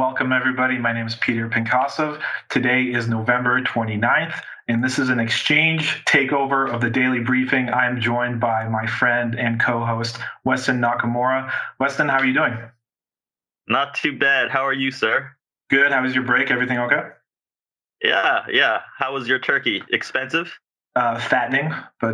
welcome everybody. My name is Peter Pinkasov. Today is November 29th, and this is an exchange takeover of the Daily Briefing. I'm joined by my friend and co-host, Weston Nakamura. Weston, how are you doing? Not too bad. How are you, sir? Good. How was your break? Everything okay? Yeah. How was your turkey? Expensive? Fattening, but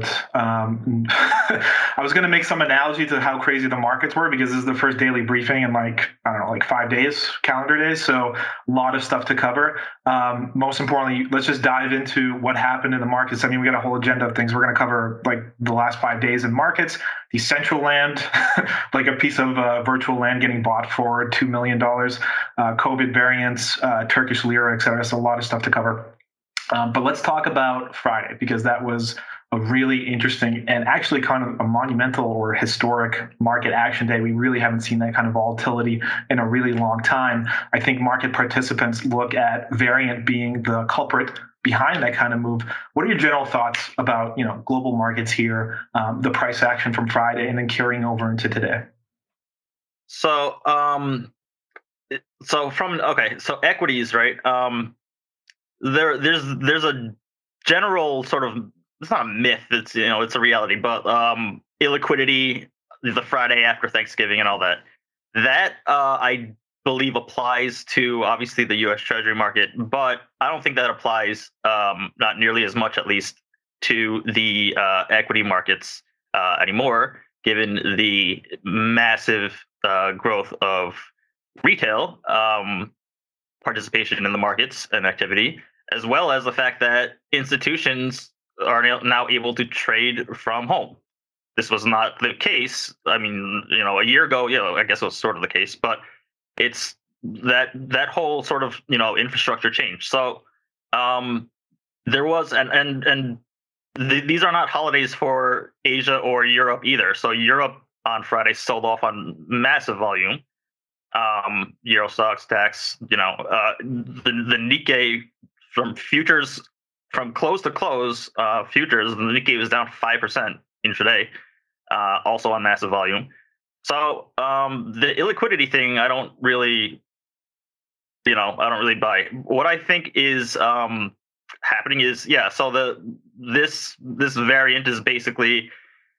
I was going to make some analogy to how crazy the markets were because this is the first daily briefing in like 5 days, calendar days. So a lot of stuff to cover. Most importantly, let's just dive into what happened in the markets. I mean, we got a whole agenda of things we're going to cover, like the last 5 days in markets, the central land, like a piece of virtual land getting bought for $2 million, COVID variants, Turkish lira, et cetera. So a lot of stuff to cover. But let's talk about Friday, because that was a really interesting and actually kind of a monumental or historic market action day. We really haven't seen that kind of volatility in a really long time. I think market participants look at variant being the culprit behind that kind of move. What are your general thoughts about, global markets here, the price action from Friday, and then carrying over into today? So equities, right? There's a general sort of, it's not a myth, it's a reality, but illiquidity the Friday after Thanksgiving and all that I believe applies to obviously the US Treasury market, but I don't think that applies not nearly as much, at least, to the equity markets anymore, given the massive growth of retail participation in the markets and activity, as well as the fact that institutions are now able to trade from home. This was not the case. I mean, a year ago, I guess it was sort of the case, but it's that whole sort of, infrastructure change. So there was, these are not holidays for Asia or Europe either. So Europe on Friday sold off on massive volume. Euro Stoxx, DAX, the Nikkei from futures, from close to close, futures, the Nikkei was down 5% intraday, also on massive volume. So the illiquidity thing, I don't really buy. What I think is happening is, so this variant is basically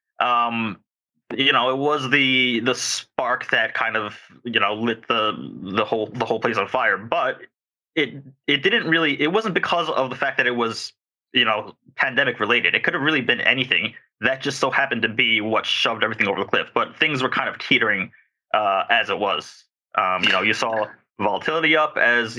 it was the spark that kind of lit the whole place on fire, but it wasn't because of the fact that it was pandemic related. It could have really been anything. That just so happened to be what shoved everything over the cliff. But things were kind of teetering as it was. You saw volatility up as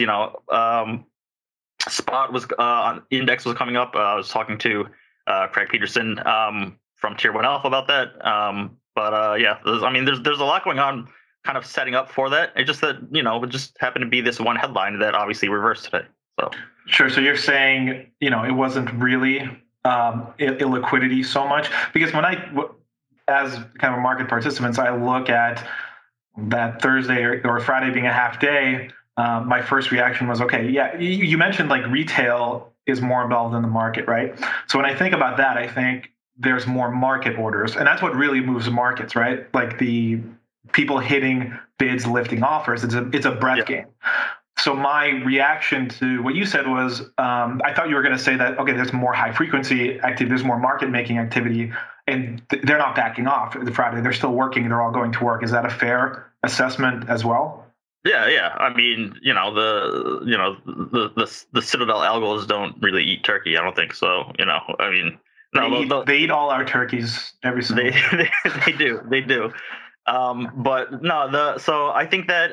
spot was index was coming up. I was talking to Craig Peterson from Tier 1 Alpha about that. There's a lot going on kind of setting up for that. It's just that, it just happened to be this one headline that obviously reversed today. So sure. So you're saying, it wasn't really illiquidity so much, because as kind of market participants, I look at that Thursday or Friday being a half day. My first reaction was, okay, yeah, you mentioned like retail is more involved in the market, right? So when I think about that, I think there's more market orders, and that's what really moves markets, right? Like the people hitting bids, lifting offers. It's a breath game. So my reaction to what you said was, I thought you were going to say that, okay, there's more high frequency activity, there's more market making activity, and they're not backing off the Friday. They're still working. They're all going to work. Is that a fair assessment as well? Yeah. I mean, the Citadel algos don't really eat turkey. I don't think so. I mean. No, they eat all our turkeys every single day. They do. But no, so I think that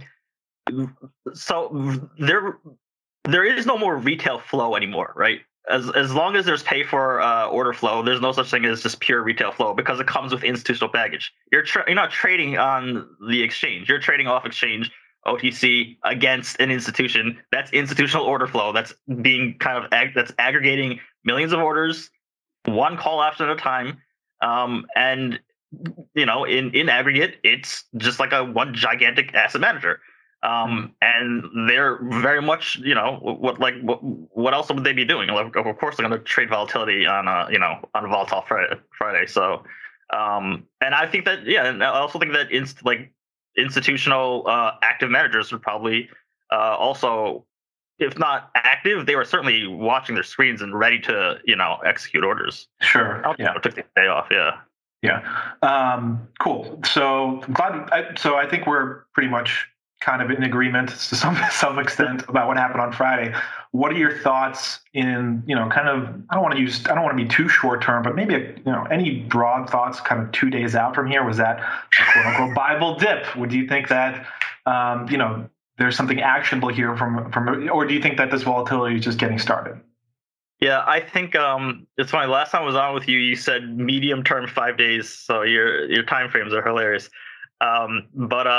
so there is no more retail flow anymore, right? As long as there's pay for order flow, there's no such thing as just pure retail flow, because it comes with institutional baggage. You're not trading on the exchange. You're trading off exchange, OTC, against an institution. That's institutional order flow. That's being kind of that's aggregating millions of orders, one call after a time, and in aggregate, it's just like a one gigantic asset manager. And they're very much, what else would they be doing? Of course, they're going to trade volatility on a volatile Friday. So, and I think that, and I also think that institutional active managers would probably also, if not active, they were certainly watching their screens and ready to, execute orders. Sure. Yeah. Took the day off. Yeah. Yeah. Cool. So I'm glad. So I think we're pretty much kind of in agreement to some extent about what happened on Friday. What are your thoughts in, kind of, I don't want to be too short term, but maybe, any broad thoughts kind of 2 days out from here? Was that a quote unquote Bible dip? Would you think that, there's something actionable here from, or do you think that this volatility is just getting started? Yeah, I think it's funny. Last time I was on with you, you said medium term 5 days. So your time frames are hilarious. But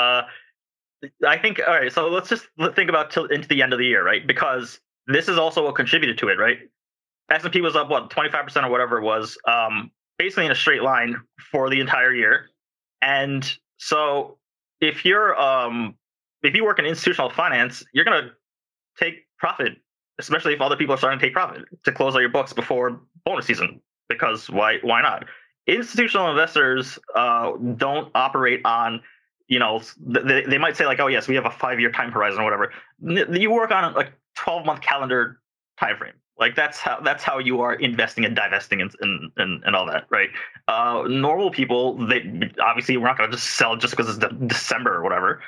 I think, all right, so let's just think about into the end of the year, right? Because this is also what contributed to it, right? S&P was up, 25% or whatever it was, basically in a straight line for the entire year. And so if you work in institutional finance, you're going to take profit, especially if other people are starting to take profit to close out your books before bonus season, because why not? Institutional investors don't operate on, they might say like, oh yes, we have a 5-year time horizon or whatever. You work on a 12-month calendar time frame. Like that's how you are investing and divesting and all that, right? Normal people, they obviously we're not going to just sell just because it's December or whatever.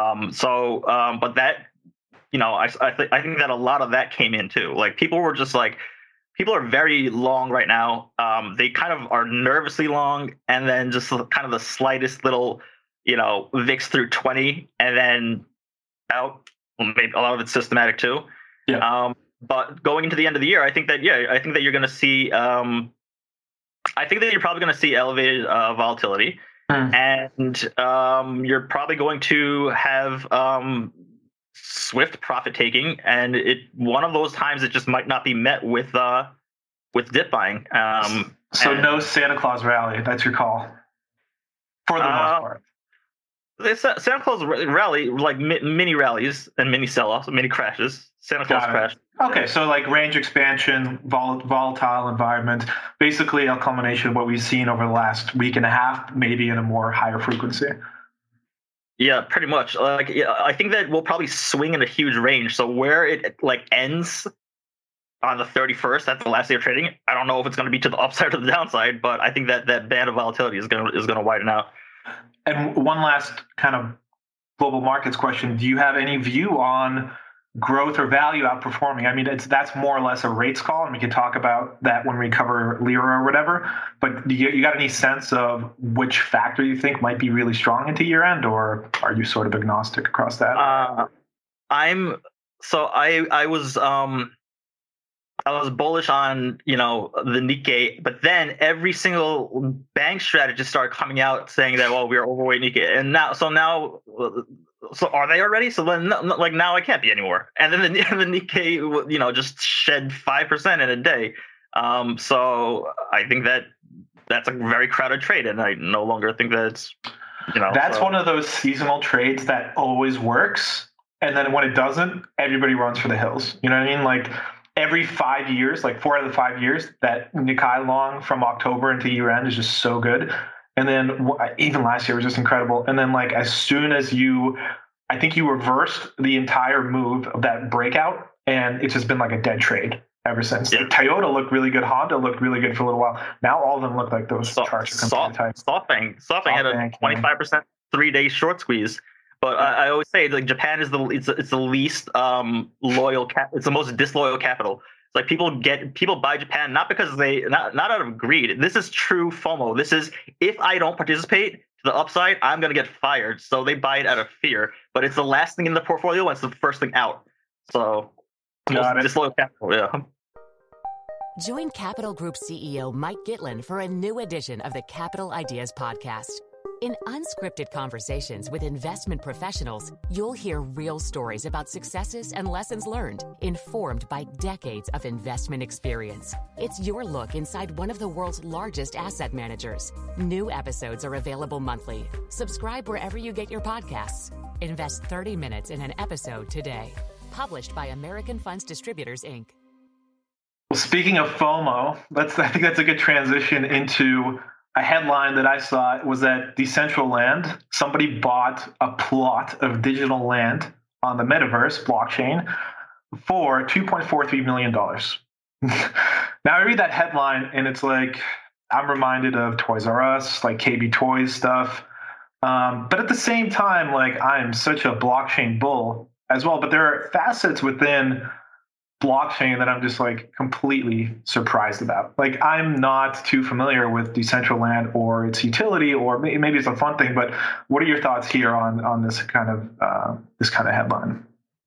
But that, I think that a lot of that came in too. Like people are very long right now. They kind of are nervously long, and then just kind of the slightest little, VIX through 20, and then out. Well, maybe a lot of it's systematic too. Yeah. But going into the end of the year, I think that you're going to see. I think that you're probably going to see elevated volatility, and you're probably going to have swift profit taking, and one of those times it just might not be met with dip buying. No Santa Claus rally. That's your call for the most part. Santa Claus rally, like mini rallies and mini sell-offs, mini crashes. Santa Claus crash. Okay, so like range expansion, volatile environment, basically a culmination of what we've seen over the last week and a half, maybe in a more higher frequency. Yeah, pretty much. I think that we'll probably swing in a huge range. So where it ends on the 31st, that's the last day of trading. I don't know if it's going to be to the upside or the downside, but I think that band of volatility is going to widen out. And one last kind of global markets question: do you have any view on growth or value outperforming? I mean, that's more or less a rates call, and we can talk about that when we cover Lira or whatever. But you got any sense of which factor you think might be really strong into year end, or are you sort of agnostic across that? I was bullish on, the Nikkei, but then every single bank strategist started coming out saying that, well, we are overweight Nikkei. And so are they already? So then, now I can't be anymore. And then the Nikkei, just shed 5% in a day. So I think that's a very crowded trade, and I no longer think that it's, That's one of those seasonal trades that always works, and then when it doesn't, everybody runs for the hills. You know what I mean? Like every 5 years, like 4 out of the 5 years, that Nikkei long from October into year end is just so good. And then even last year was just incredible. And then as soon as I think you reversed the entire move of that breakout, and it's just been like a dead trade ever since. Yeah. Toyota looked really good. Honda looked really good for a little while. Now all of them look like those charts are completely tight. SoftBank had a 25% 3-day short squeeze. But I always say, Japan is it's the least loyal it's the most disloyal capital. It's like people buy Japan not because not out of greed. This is true FOMO. This is, if I don't participate to the upside, I'm going to get fired. So they buy it out of fear. But it's the last thing in the portfolio, and it's the first thing out. So disloyal capital, yeah. Join Capital Group CEO Mike Gitlin for a new edition of the Capital Ideas Podcast. In unscripted conversations with investment professionals, you'll hear real stories about successes and lessons learned, informed by decades of investment experience. It's your look inside one of the world's largest asset managers. New episodes are available monthly. Subscribe wherever you get your podcasts. Invest 30 minutes in an episode today. Published by American Funds Distributors, Inc. Well, speaking of FOMO, I think that's a good transition into a headline that I saw was that Decentraland, somebody bought a plot of digital land on the metaverse blockchain for $2.43 million. Now I read that headline and it's like, I'm reminded of Toys R Us, like KB Toys stuff. But at the same time, like I am such a blockchain bull as well. But there are facets within blockchain that I'm just like completely surprised about. Like I'm not too familiar with Decentraland or its utility, or maybe it's a fun thing. But what are your thoughts here on this kind of headline?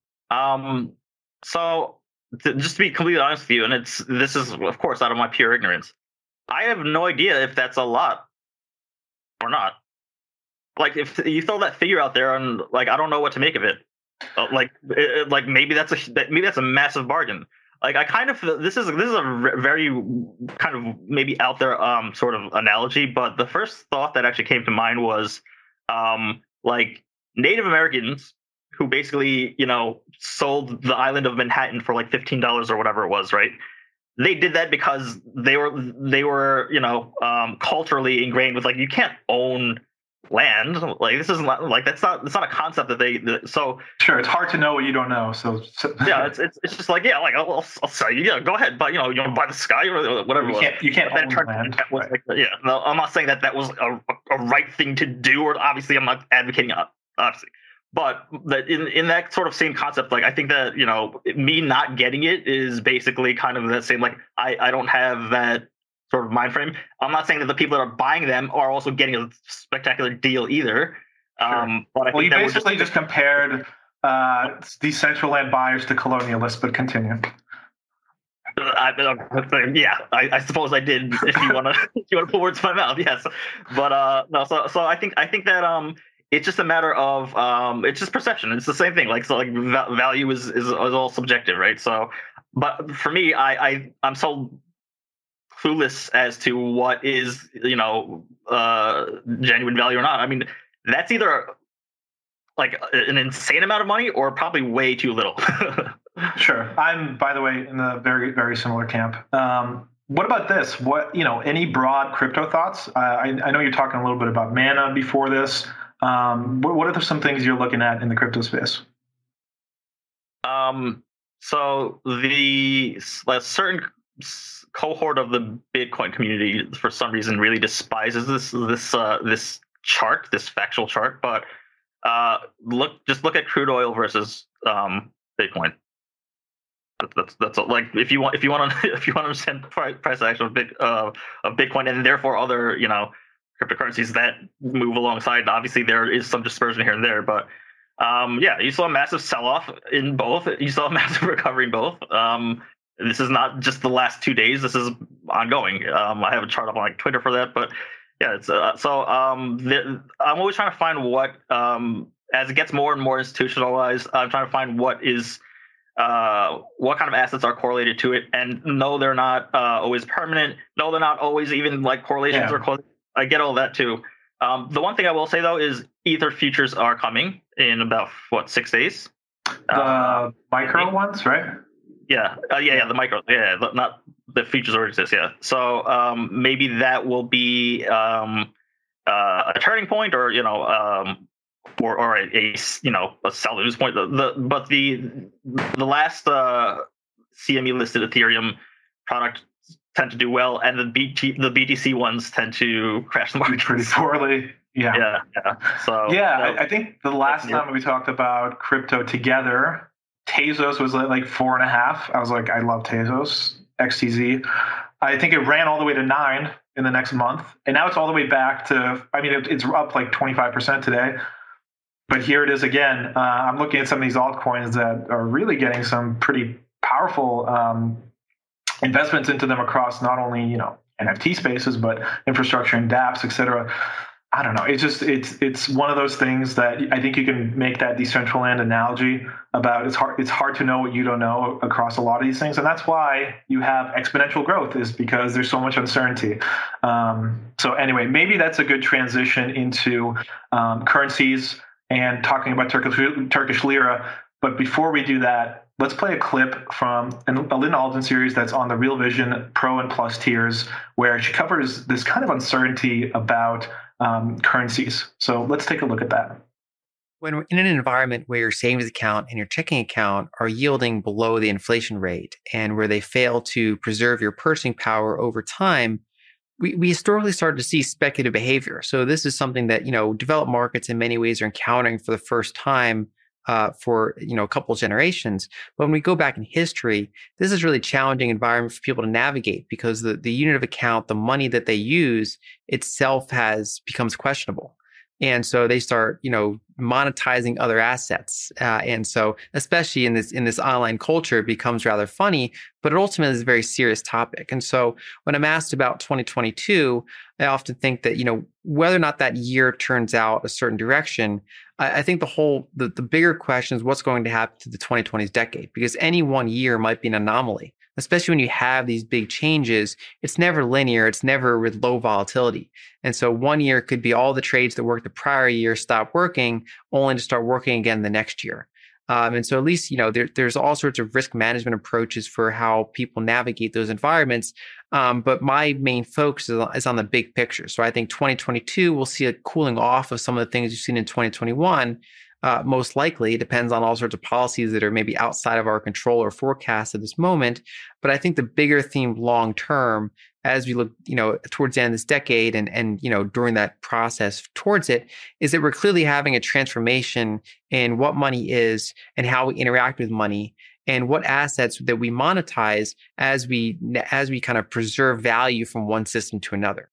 So just to be completely honest with you, and this is of course out of my pure ignorance, I have no idea if that's a lot or not. Like if you throw that figure out there, and like I don't know what to make of it. Like maybe that's a massive bargain. Like I kind of this is a very kind of maybe out there sort of analogy, but the first thought that actually came to mind was like Native Americans who basically, sold the island of Manhattan for like $15 or whatever it was, right? They did that because they were culturally ingrained with like you can't own land. Like this isn't like it's not a concept that so sure, it's hard to know what you don't know. So yeah, it's just like I'll sell you. Yeah, go ahead, but you want to buy the sky or whatever. You can't own land. Right. Yeah, no, I'm not saying that was a right thing to do, or obviously I'm not advocating obviously. But that in that sort of same concept, like I think that me not getting it is basically kind of that same. Like I don't have that sort of mind frame. I'm not saying that the people that are buying them are also getting a spectacular deal either. Sure. But I think you basically just compared Decentraland buyers to colonialists. But continue. I suppose I did. If you want to put words in my mouth, yes. But no. So I think that it's just a matter of it's just perception. It's the same thing. Like value is all subjective, right? So, but for me, I'm so clueless as to what is genuine value or not. I mean, that's either like an insane amount of money or probably way too little. Sure. I'm, by the way, in a very, very similar camp. What about this? Any broad crypto thoughts? I know you're talking a little bit about Mana before this. What are some things you're looking at in the crypto space? So the certain cohort of the Bitcoin community, for some reason, really despises this chart, this factual chart. But look at crude oil versus Bitcoin. That's like if you want to understand price action of Bitcoin and therefore other cryptocurrencies that move alongside. Obviously, there is some dispersion here and there, but you saw a massive sell-off in both. You saw a massive recovery in both. This is not just the last 2 days. This is ongoing. I have a chart up on Twitter for that, but yeah, it's I'm always trying to find what as it gets more and more institutionalized. I'm trying to find what kind of assets are correlated to it, and no, they're not always permanent. No, they're not always even like correlations or correlations. I get all that too. The one thing I will say though is Ether futures are coming in about 6 days. The micro ones, right? Yeah, the micro. Yeah, not the futures already exist. Yeah, so maybe that will be a turning point, or or a salvage point. But the last CME listed Ethereum product tend to do well, and the BTC ones tend to crash the market pretty poorly. Yeah. So I think the last time we talked about crypto together, Tezos was like 4.5. I was like, I love Tezos XTZ. I think it ran all the way to 9 in the next month, and now it's all the way back to. I mean, it's up like 25% today. But here it is again. I'm looking at some of these altcoins that are really getting some pretty powerful investments into them across not only NFT spaces but infrastructure and dApps, etc. I don't know. It's one of those things that I think you can make that Decentraland analogy about. It's hard to know what you don't know across a lot of these things, and that's why you have exponential growth, is because there's so much uncertainty. So anyway, maybe that's a good transition into currencies and talking about Turkish lira. But before we do that, let's play a clip from a Lynn Alden series that's on the Real Vision Pro and Plus tiers, where she covers this kind of uncertainty about currencies. So let's take a look at that. When we're in an environment where your savings account and your checking account are yielding below the inflation rate and where they fail to preserve your purchasing power over time, we historically started to see speculative behavior. So this is something that, developed markets in many ways are encountering for the first time for, a couple of generations. But when we go back in history, this is a really challenging environment for people to navigate because the unit of account, the money that they use itself becomes questionable. And so they start, monetizing other assets. And so especially in this online culture, it becomes rather funny, but it ultimately is a very serious topic. And so when I'm asked about 2022, I often think that, whether or not that year turns out a certain direction, I think the bigger question is what's going to happen to the 2020s decade, because any one year might be an anomaly. Especially when you have these big changes, it's never linear. It's never with low volatility. And so one year could be all the trades that worked the prior year stop working, only to start working again the next year. And so at least, there's all sorts of risk management approaches for how people navigate those environments. But my main focus is on the big picture. So I think 2022, we'll see a cooling off of some of the things you've seen in 2021. Most likely, it depends on all sorts of policies that are maybe outside of our control or forecast at this moment. But I think the bigger theme long term, as we look, towards the end of this decade and during that process towards it, is that we're clearly having a transformation in what money is and how we interact with money and what assets that we monetize as we kind of preserve value from one system to another.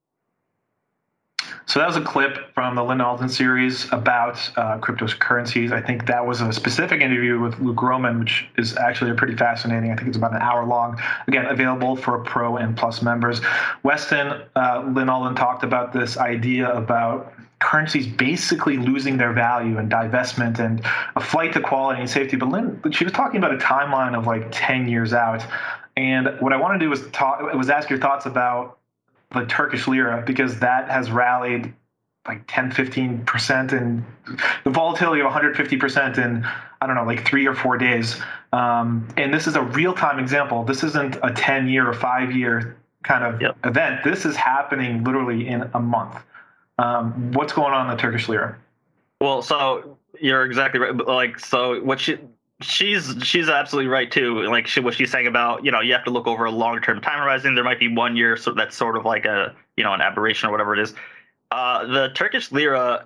So that was a clip from the Lynn Alden series about cryptocurrencies. I think that was a specific interview with Luke Gromen, which is actually pretty fascinating. I think it's about an hour long. Again, available for Pro and Plus members. Weston, Lynn Alden talked about this idea about currencies basically losing their value and divestment and a flight to quality and safety. But Lynn, she was talking about a timeline of like 10 years out. And what I want to do was ask your thoughts about the Turkish lira, because that has rallied like 10-15% and the volatility of 150% in, I don't know, like 3 or 4 days. And this is a real-time example. This isn't a 10-year or 5-year kind of event. This is happening literally in a month. What's going on in the Turkish lira? Well, so you're exactly right. Like, so what she's absolutely right too. Like what she's saying about, you have to look over a long-term time horizon. There might be 1 year, so that's sort of like a, an aberration or whatever it is. The Turkish lira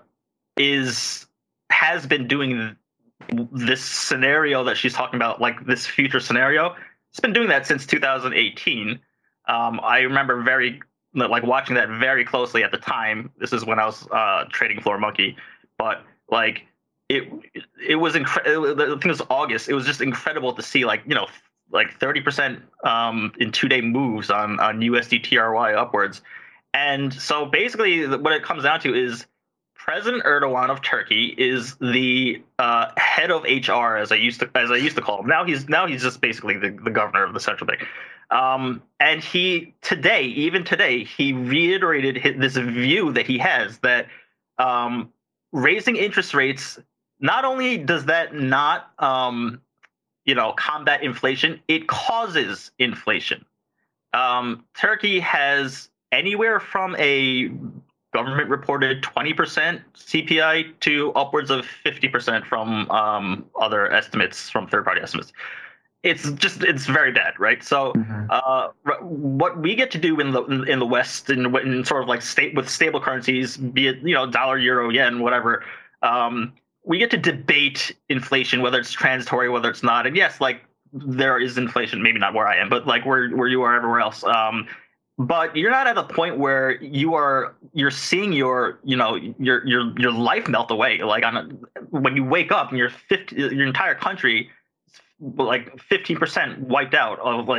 has been doing this scenario that she's talking about, like this future scenario. It's been doing that since 2018. I remember watching that very closely at the time. This is when I was trading Floor Monkey, but like, it was incredible. I think it was August. It was just incredible to see like 30% in 2-day moves on USD TRY upwards. And so basically what it comes down to is President Erdogan of Turkey is the head of HR, as I used to call him. Now he's just basically the governor of the central bank. And even today, he reiterated this view that he has that raising interest rates, not only does that not, combat inflation, it causes inflation. Turkey has anywhere from a government-reported 20% CPI to upwards of 50% from other estimates, from third-party estimates. It's very bad, right? So what we get to do in the West, in sort of like with stable currencies, be it dollar, euro, yen, whatever, we get to debate inflation, whether it's transitory, whether it's not. And yes, like there is inflation, maybe not where I am, but like where you are everywhere else. But you're not at the point where you're seeing your life melt away. Like when you wake up and your entire country, like 15% wiped out of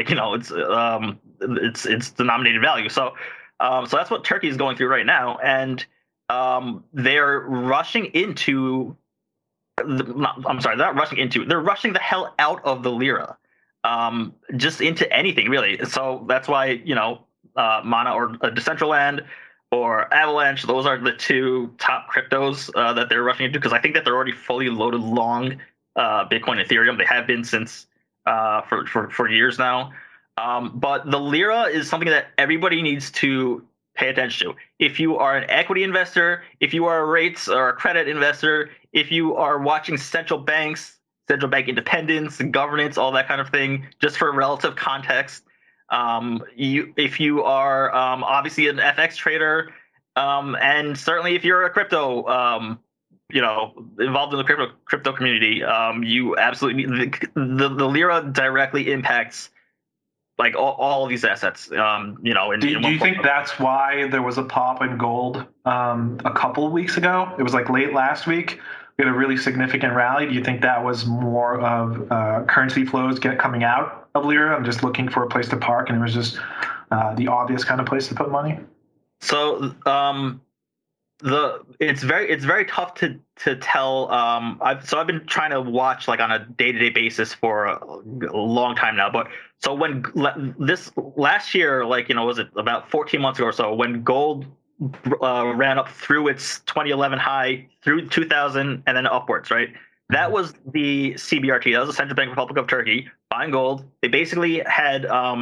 its denominated value. So that's what Turkey is going through right now, and they're rushing into. They're rushing the hell out of the lira, just into anything really. So that's why Mana or Decentraland or Avalanche, those are the two top cryptos that they're rushing into, because I think that they're already fully loaded long Bitcoin and Ethereum. They have been since for years now. But the lira is something that everybody needs to pay attention to. If you are an equity investor, if you are a rates or a credit investor, if you are watching central bank independence and governance, all that kind of thing, just for relative context. If you are obviously an FX trader, and certainly if you're a crypto, involved in the crypto community, you absolutely the lira directly impacts like all of these assets. Do you think that's why there was a pop in gold a couple of weeks ago? It was like late last week. We had a really significant rally. Do you think that was more of currency flows coming out of lira? I'm just looking for a place to park, and it was just the obvious kind of place to put money. So it's very tough to tell. I've been trying to watch like on a day-to-day basis for a long time now. But so when this last year, was it about 14 months ago or so, when gold ran up through its 2011 high through 2000 and then upwards, right? That was the CBRT. That was the Central Bank Republic of Turkey buying gold. They basically had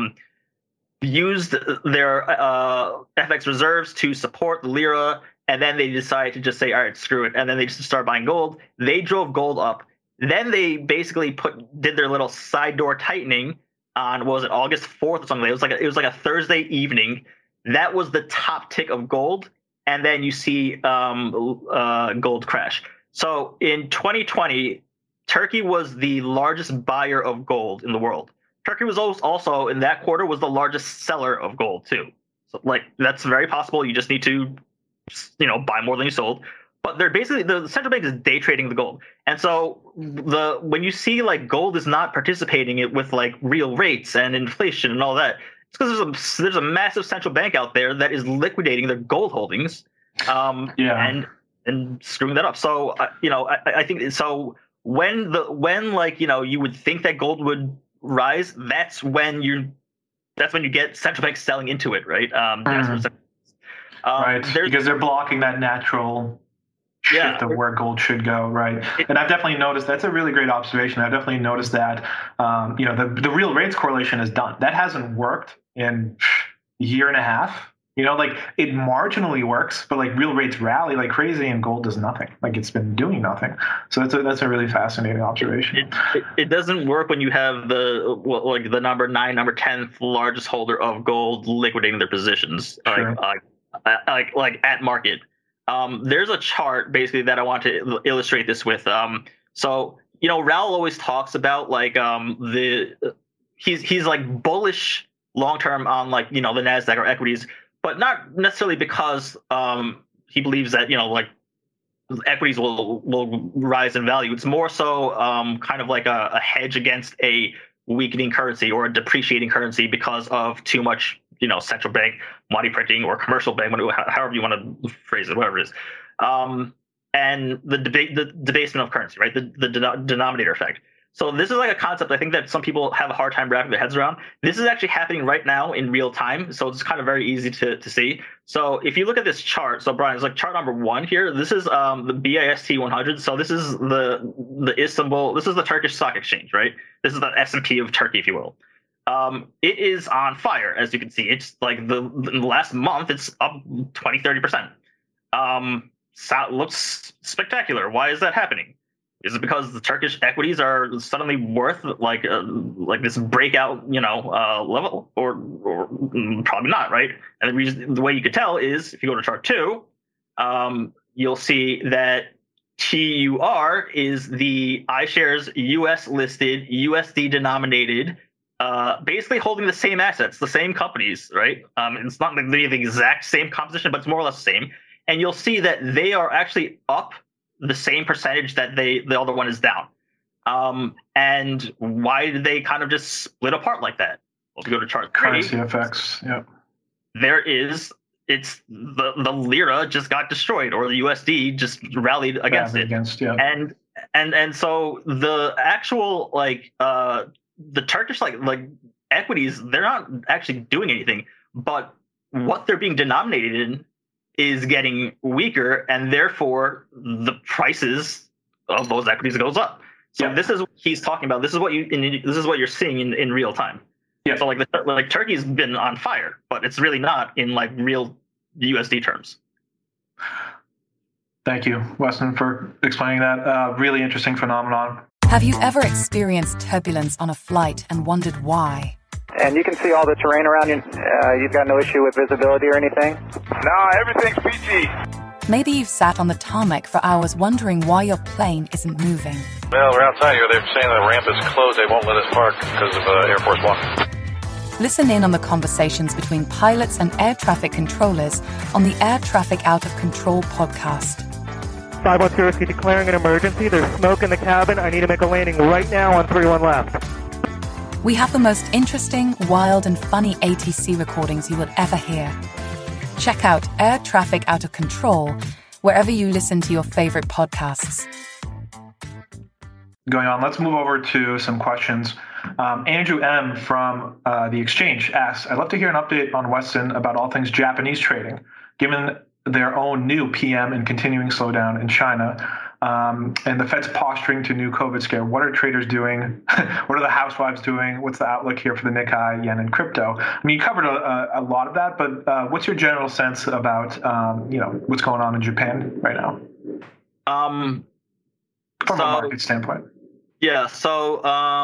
used their FX reserves to support the lira, and then they decided to just say, all right, screw it. And then they just started buying gold. They drove gold up. Then they basically did their little side door tightening on, what was it, August 4th or something. It was like a Thursday evening. That was the top tick of gold. And then you see gold crash. So in 2020, Turkey was the largest buyer of gold in the world. Turkey was also in that quarter was the largest seller of gold too. So that's very possible. You just need to buy more than you sold. But they're basically, the central bank is day trading the gold. And so when you see like gold is not participating with like real rates and inflation and all that, it's because there's a massive central bank out there that is liquidating their gold holdings, and screwing that up. So I think so. When you would think that gold would rise, that's when you get central banks selling into it, right? Right, because they're blocking that natural shift of where gold should go, right? And I've definitely noticed, that's a really great observation. I've definitely noticed that, the real rates correlation is done. That hasn't worked in a year and a half. It marginally works, but like real rates rally like crazy and gold does nothing. Like it's been doing nothing. So that's a really fascinating observation. It doesn't work when you have the number 9, number 10 largest holder of gold liquidating their positions, sure. like at market. There's a chart basically that I want to illustrate this with. So Raul always talks about he's like bullish long term on the Nasdaq or equities, but not necessarily because he believes that equities will rise in value. It's more so kind of like a hedge against a weakening currency or a depreciating currency because of too much central bank money printing or commercial bank money, however you want to phrase it, whatever it is, and the debasement of currency, right? The denominator effect. So this is like a concept I think that some people have a hard time wrapping their heads around. This is actually happening right now in real time, so it's kind of very easy to see. So if you look at this chart, so Brian, it's like chart number 1 here. This is the BIST 100. So this is the Istanbul. This is the Turkish Stock Exchange, right? This is the S&P of Turkey, if you will. It is on fire, as you can see. It's like in the last month, it's up 20-30%. Looks spectacular. Why is that happening? Is it because the Turkish equities are suddenly worth like this breakout, level, or probably not, right? And the way you could tell is if you go to chart 2, you'll see that TUR is the iShares US listed, USD denominated, basically holding the same assets, the same companies, right? It's not like they have the exact same composition, but it's more or less the same. And you'll see that they are actually up the same percentage that the other one is down. And why did they kind of just split apart like that? Well, if you go to chart 3, currency effects, it's the lira just got destroyed, or the USD just rallied against it. And so the actual the Turkish equities, they're not actually doing anything, but what they're being denominated in is getting weaker, and therefore the prices of those equities goes up. So this is what he's talking about. This is what you're seeing in real time. Yeah. So like Turkey's been on fire, but it's really not in like real USD terms. Thank you, Weston, for explaining that. Really interesting phenomenon. Have you ever experienced turbulence on a flight and wondered why? And you can see all the terrain around you. You've got no issue with visibility or anything? No, everything's peachy. Maybe you've sat on the tarmac for hours wondering why your plane isn't moving. Well, we're outside here. They're saying the ramp is closed. They won't let us park because of Air Force One. Listen in on the conversations between pilots and air traffic controllers on the Air Traffic Out of Control podcast. 510 declaring an emergency. There's smoke in the cabin. I need to make a landing right now on 31 left. We have the most interesting, wild, and funny ATC recordings you will ever hear. Check out Air Traffic Out of Control wherever you listen to your favorite podcasts. Going on, let's move over to some questions. Andrew M. from The Exchange asks, I'd love to hear an update on Weston about all things Japanese trading, given their own new PM and continuing slowdown in China, and the Fed's posturing to new COVID scare. What are traders doing? What are the housewives doing? What's the outlook here for the Nikkei, yen, and crypto? I mean, you covered a lot of that, but what's your general sense about what's going on in Japan right now? From a market standpoint. Yeah. So,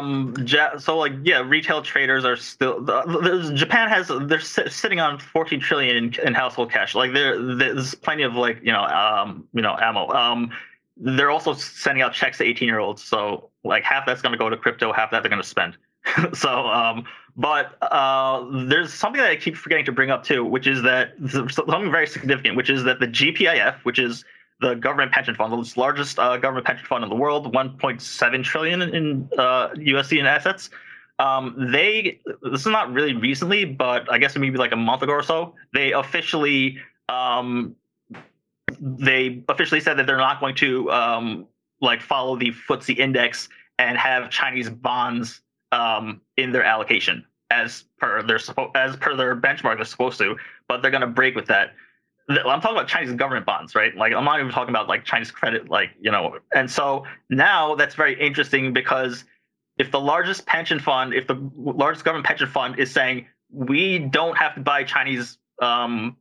retail traders are still. Japan they're sitting on 14 trillion in household cash. Like there's plenty of ammo. They're also sending out checks to 18-year-olds. So like half that's going to go to crypto, half that they're going to spend. But there's something that I keep forgetting to bring up too, which is that something very significant, which is that the GPIF, which is the government pension fund, the largest government pension fund in the world, 1.7 trillion in USD in assets. This is not really recently, but I guess maybe like a month ago or so, they officially said that they're not going to follow the FTSE index and have Chinese bonds in their allocation as per their benchmark they're supposed to, but they're going to break with that. I'm talking about Chinese government bonds, right? Like I'm not even talking about like Chinese credit, And so now that's very interesting because if the largest government pension fund is saying we don't have to buy Chinese bonds,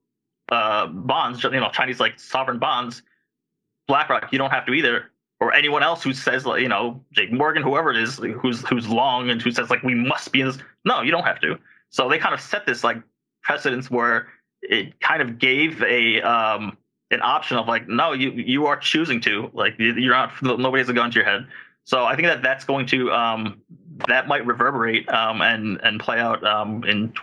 Chinese like sovereign bonds, BlackRock, you don't have to either, or anyone else who says J.P. Morgan, whoever it is, who's long and who says like we must be in this. No, you don't have to. So they kind of set this like precedence where it kind of gave an option of like, no, you are choosing to, like, you're not, nobody has a gun to your head. So I think that's going to that might reverberate and play out in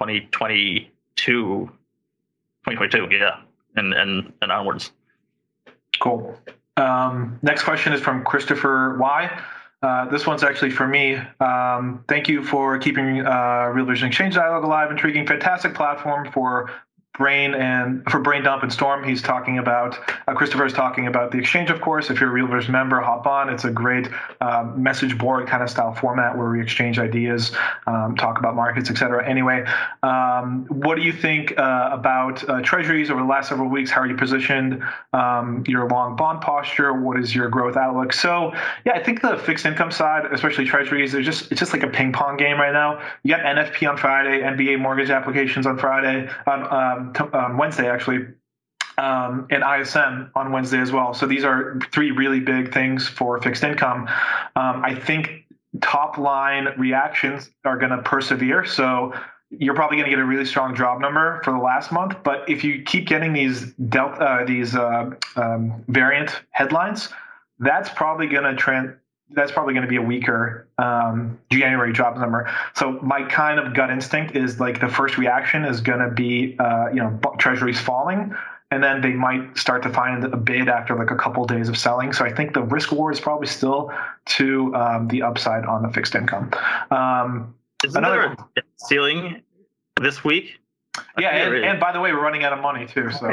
2022, yeah, and onwards. Cool. Next question is from Christopher Y. This one's actually for me. Thank you for keeping Real Vision Exchange Dialogue alive. Intriguing, fantastic platform for Brain Dump and Storm. He's talking about Christopher is talking about the exchange, of course. If you're a RealVision member, hop on. It's a great message board kind of style format where we exchange ideas, talk about markets, etc. Anyway, what do you think about treasuries over the last several weeks? How are you positioned? Your long bond posture? What is your growth outlook? So yeah, I think the fixed income side, especially treasuries, it's just like a ping pong game right now. You got NFP on Friday, NBA mortgage applications on Friday. On Wednesday, actually, and ISM on Wednesday as well. So these are three really big things for fixed income. I think top line reactions are going to persevere. So you're probably going to get a really strong job number for the last month. But if you keep getting these variant headlines, that's probably going to be a weaker January jobs number. So my kind of gut instinct is like the first reaction is going to be, treasuries falling, and then they might start to find a bid after like a couple of days of selling. So I think the risk reward is probably still to the upside on the fixed income. Isn't there a debt ceiling this week? Yeah, and by the way, we're running out of money too. So.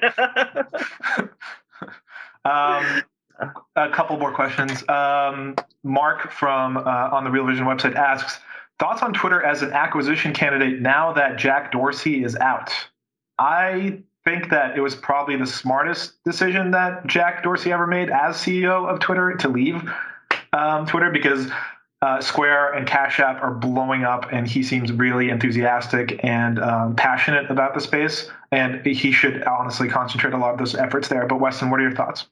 A couple more questions. Mark from on the Real Vision website asks, thoughts on Twitter as an acquisition candidate now that Jack Dorsey is out? I think that it was probably the smartest decision that Jack Dorsey ever made as CEO of Twitter to leave. Twitter because Square and Cash App are blowing up, and he seems really enthusiastic and passionate about the space. And he should honestly concentrate a lot of those efforts there. But Weston, what are your thoughts?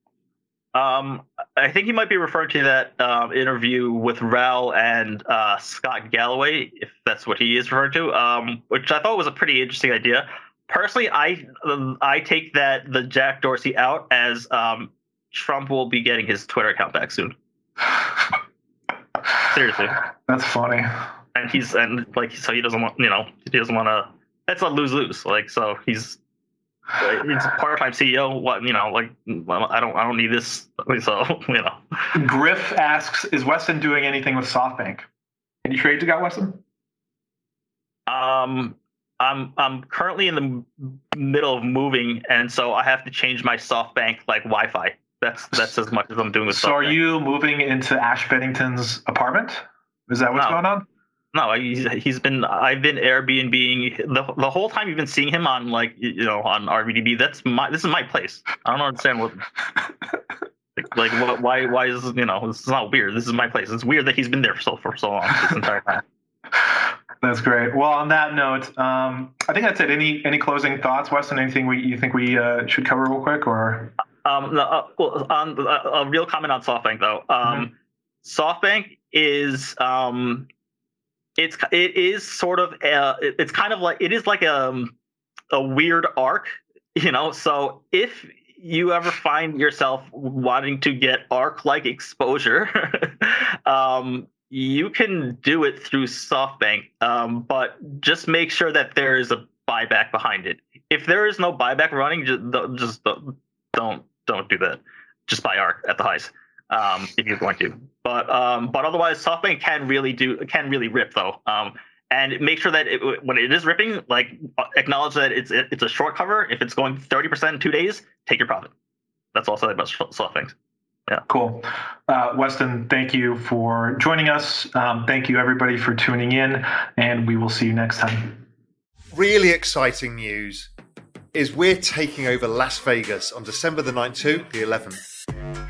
I think you might be referring to that interview with Rel and Scott Galloway, if that's what he is referring to, which I thought was a pretty interesting idea. Personally, I take the Jack Dorsey out as Trump will be getting his Twitter account back soon. Seriously, that's funny. And so he doesn't want to. That's a lose-lose. So he's part-time CEO. What I don't need this. So Griff asks, is Weston doing anything with SoftBank? Any trades you got, Weston? I'm currently in the middle of moving, and so I have to change my SoftBank Wi-Fi. That's as much as I'm doing with SoftBank. So are you moving into Ash Bennington's apartment? Is that what's going on? No, I've been Airbnb-ing the whole time you've been seeing him on on RVDB. This is my place. I don't understand what why is it's not weird. This is my place. It's weird that he's been there for so long this entire time. That's great. Well, on that note, I think that's it. Any closing thoughts, Weston? Anything you think we should cover real quick, or? A real comment on SoftBank though. SoftBank is it is sort of it's kind of like it is like a weird arc, So if you ever find yourself wanting to get ARC-like exposure, you can do it through SoftBank, but just make sure that there is a buyback behind it. If there is no buyback running, just don't do that. Just buy ARC at the highs if you're going to. But otherwise, SoftBank can really rip though. And make sure that when it is ripping, acknowledge that it's a short cover. If it's going 30% in 2 days, take your profit. That's all I say about SoftBank. Yeah. Cool. Weston, thank you for joining us. Thank you everybody for tuning in, and we will see you next time. Really exciting news is we're taking over Las Vegas on December the 9th to the 11th.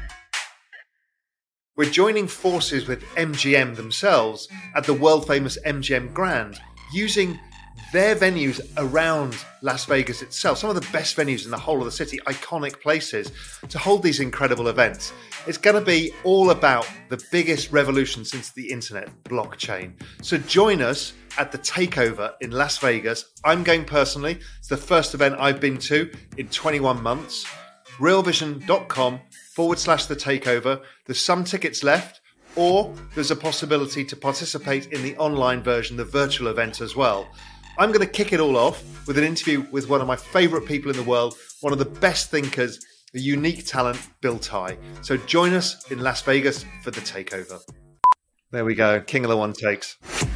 We're joining forces with MGM themselves at the world-famous MGM Grand, using their venues around Las Vegas itself, some of the best venues in the whole of the city, iconic places, to hold these incredible events. It's going to be all about the biggest revolution since the internet, blockchain. So join us at the Takeover in Las Vegas. I'm going personally. It's the first event I've been to in 21 months. realvision.com/the Takeover. There's some tickets left, or there's a possibility to participate in the online version, the virtual event as well. I'm going to kick it all off with an interview with one of my favorite people in the world, one of the best thinkers, a unique talent, Bill Tai. So join us in Las Vegas for the Takeover. There we go. King of the one takes.